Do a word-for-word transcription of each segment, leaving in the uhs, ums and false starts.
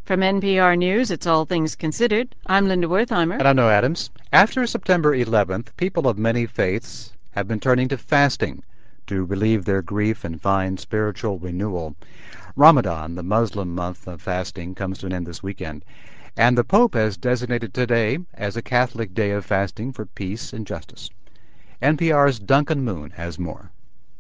From N P R News, it's All Things Considered. I'm Linda Wertheimer. And I'm Noah Adams. After September eleventh, people of many faiths have been turning to fasting to relieve their grief and find spiritual renewal. Ramadan, the Muslim month of fasting, comes to an end this weekend, and the Pope has designated today as a Catholic day of fasting for peace and justice. N P R's Duncan Moon has more.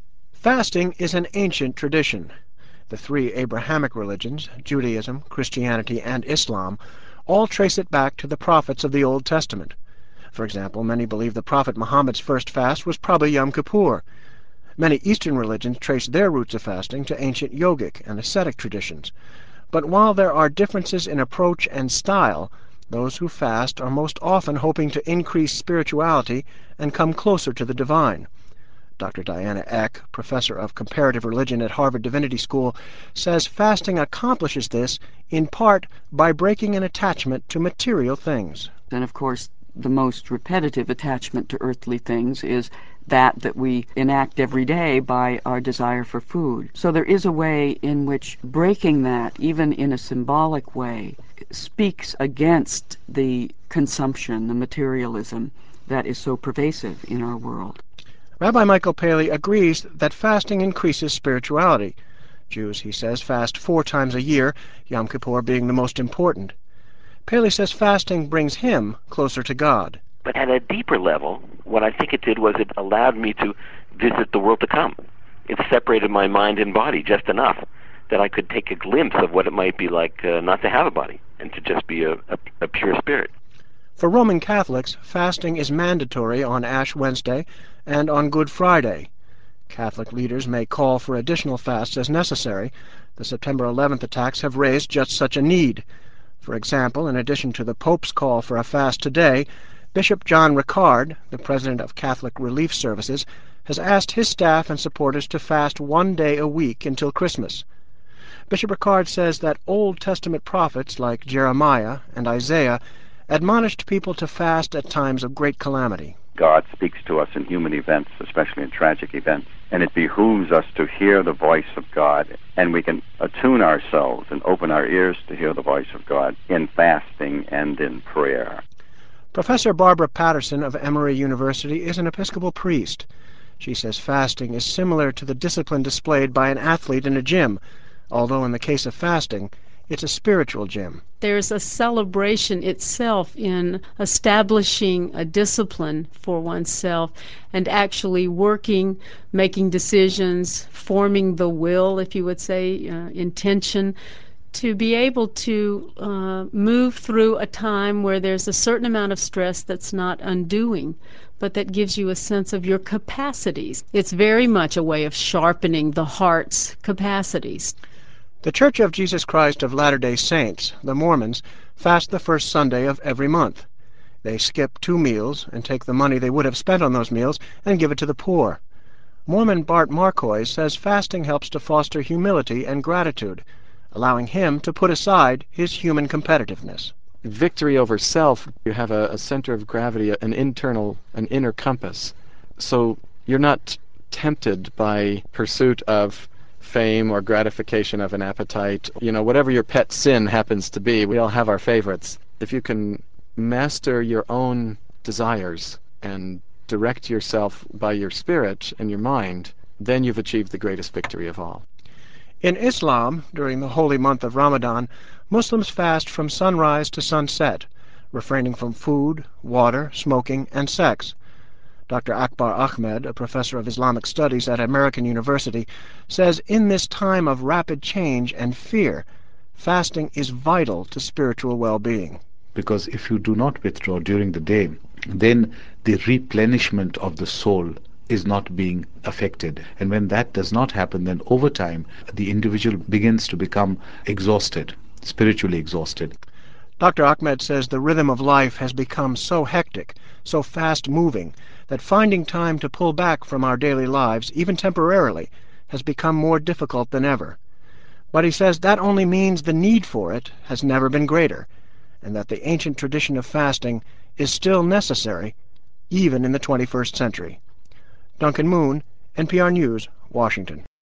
Fasting is an ancient tradition. The three Abrahamic religions, Judaism, Christianity, and Islam, all trace it back to the prophets of the Old Testament. For example, many believe the Prophet Muhammad's first fast was probably Yom Kippur. Many Eastern religions trace their roots of fasting to ancient yogic and ascetic traditions. But while there are differences in approach and style, those who fast are most often hoping to increase spirituality and come closer to the divine. Doctor Diana Eck, professor of comparative religion at Harvard Divinity School, says fasting accomplishes this in part by breaking an attachment to material things. And of course, the most repetitive attachment to earthly things is that that we enact every day by our desire for food. So there is a way in which breaking that, even in a symbolic way, speaks against the consumption, the materialism that is so pervasive in our world. Rabbi Michael Paley agrees that fasting increases spirituality. Jews, he says, fast four times a year, Yom Kippur being the most important. Paley says fasting brings him closer to God. But at a deeper level, what I think it did was it allowed me to visit the world to come. It separated my mind and body just enough that I could take a glimpse of what it might be like uh, not to have a body and to just be a, a, a pure spirit. For Roman Catholics, fasting is mandatory on Ash Wednesday and on Good Friday. Catholic leaders may call for additional fasts as necessary. The September eleventh attacks have raised just such a need. For example, in addition to the Pope's call for a fast today, Bishop John Ricard, the president of Catholic Relief Services, has asked his staff and supporters to fast one day a week until Christmas. Bishop Ricard says that Old Testament prophets like Jeremiah and Isaiah admonished people to fast at times of great calamity. God speaks to us in human events, especially in tragic events, and it behooves us to hear the voice of God, and we can attune ourselves and open our ears to hear the voice of God in fasting and in prayer. Professor Barbara Patterson of Emory University is an Episcopal priest. She says fasting is similar to the discipline displayed by an athlete in a gym, although in the case of fasting, it's a spiritual gym. There's a celebration itself in establishing a discipline for oneself and actually working, making decisions, forming the will, if you would say, uh, intention, to be able to uh, move through a time where there's a certain amount of stress that's not undoing, but that gives you a sense of your capacities. It's very much a way of sharpening the heart's capacities. The Church of Jesus Christ of Latter-day Saints, the Mormons, fast the first Sunday of every month. They skip two meals and take the money they would have spent on those meals and give it to the poor. Mormon Bart Marcois says fasting helps to foster humility and gratitude, allowing him to put aside his human competitiveness. Victory over self, you have a, a center of gravity, an internal, an inner compass. So you're not tempted by pursuit of fame or gratification of an appetite. You know, whatever your pet sin happens to be, we all have our favorites. If you can master your own desires and direct yourself by your spirit and your mind, then you've achieved the greatest victory of all. In Islam, during the holy month of Ramadan, Muslims fast from sunrise to sunset, refraining from food, water, smoking, and sex. Doctor Akbar Ahmed, a professor of Islamic studies at American University, says in this time of rapid change and fear, fasting is vital to spiritual well-being. Because if you do not withdraw during the day, then the replenishment of the soul is not being affected. And when that does not happen, then over time, the individual begins to become exhausted, spiritually exhausted. Doctor Ahmed says the rhythm of life has become so hectic, so fast-moving, that finding time to pull back from our daily lives, even temporarily, has become more difficult than ever. But he says that only means the need for it has never been greater, and that the ancient tradition of fasting is still necessary, even in the twenty-first century. Duncan Moon, N P R News, Washington.